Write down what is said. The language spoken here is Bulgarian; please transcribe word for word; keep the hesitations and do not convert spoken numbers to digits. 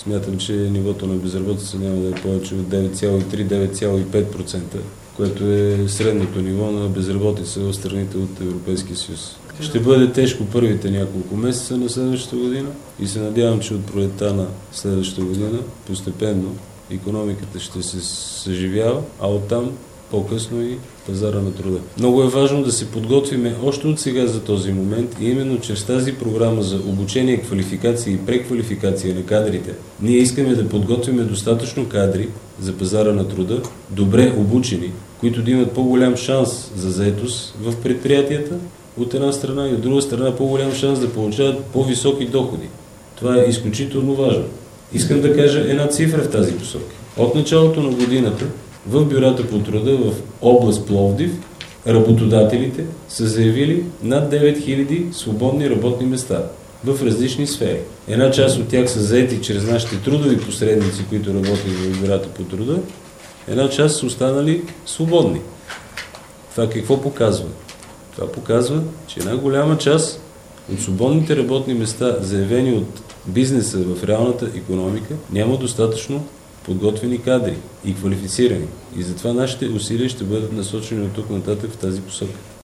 Смятам, че нивото на безработица няма да е повече от девет цяло и три - девет цяло и пет процента, което е средното ниво на безработица в страните от Европейския съюз. Ще бъде тежко първите няколко месеца на следващата година и се надявам, че от пролетта на следващата година постепенно икономиката ще се съживява, а оттам по-късно и пазара на труда. Много е важно да се подготвиме още от сега за този момент и именно чрез тази програма за обучение, квалификация и преквалификация на кадрите. Ние искаме да подготвиме достатъчно кадри за пазара на труда, добре обучени, които да имат по-голям шанс за заетост в предприятията, от една страна, и от друга страна по-голям шанс да получават по-високи доходи. Това е изключително важно. Искам да кажа една цифра в тази посока. От началото на годината в бюрата по труда в област Пловдив работодателите са заявили над девет хиляди свободни работни места в различни сфери. Една част от тях са заети чрез нашите трудови посредници, които работят в бюрата по труда. Една част са останали свободни. Това какво показва? Това показва, че една голяма част от свободните работни места, заявени от бизнеса в реалната икономика, няма достатъчно подготвени кадри и квалифицирани. И затова нашите усилия ще бъдат насочени от тук нататък в тази посока.